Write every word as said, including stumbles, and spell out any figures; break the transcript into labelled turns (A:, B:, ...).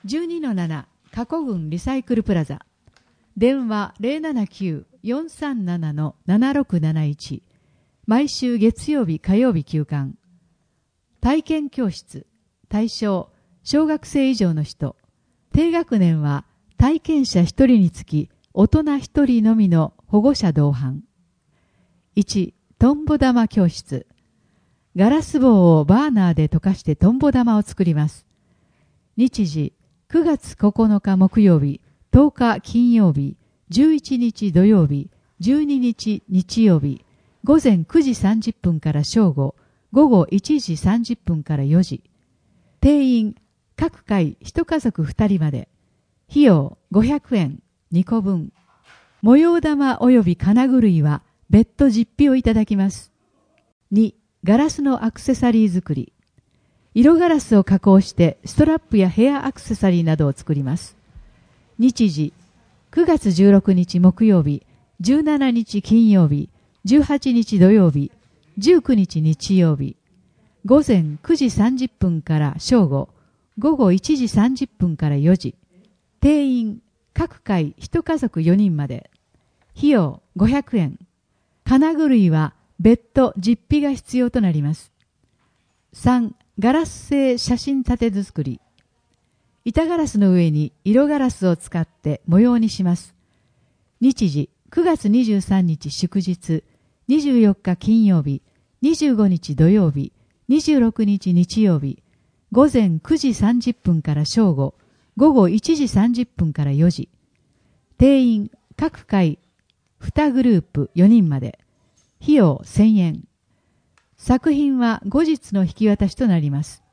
A: じゅうにのなな 加古郡リサイクルプラザ。電話 ゼロななきゅう よんさんなな ななろくなないち。毎週月曜日火曜日休館。体験教室。対象小学生以上の人。低学年は体験者ひとりにつき大人ひとりのみの保護者同伴。いち. トンボ玉教室。ガラス棒をバーナーで溶かしてトンボ玉を作ります。日時くがつここのか木曜日、とおか金曜日、じゅういちにち土曜日、じゅうににち日曜日、午前くじさんじゅっぷんから正午、午後いちじさんじゅっぷんからよじ。定員、各回いち家族ふたりまで。費用ごひゃくえん、にこぶん。模様玉及び金具類は別途実費をいただきます。に. ガラスのアクセサリー作り。色ガラスを加工してストラップやヘアアクセサリーなどを作ります。日時くがつじゅうろくにち木曜日、じゅうしちにち金曜日、じゅうはちにち土曜日、じゅうくにち日曜日、午前くじさんじゅっぷんから正午、午後いちじさんじゅっぷんからよじ。定員、各回いち家族よにんまで。費用ごひゃくえん。金具類は別途実費が必要となります。さん. ガラス製写真立て図作り。板ガラスの上に色ガラスを使って模様にします。日時くがつにじゅうさんにち祝日、にじゅうよっか金曜日、にじゅうごにち土曜日、にじゅうろくにち日曜日、午前くじさんじゅっぷんから正午、午後いちじさんじゅっぷんからよじ。定員、各回にグループよにんまで。費用せんえん。作品は後日の引き渡しとなります。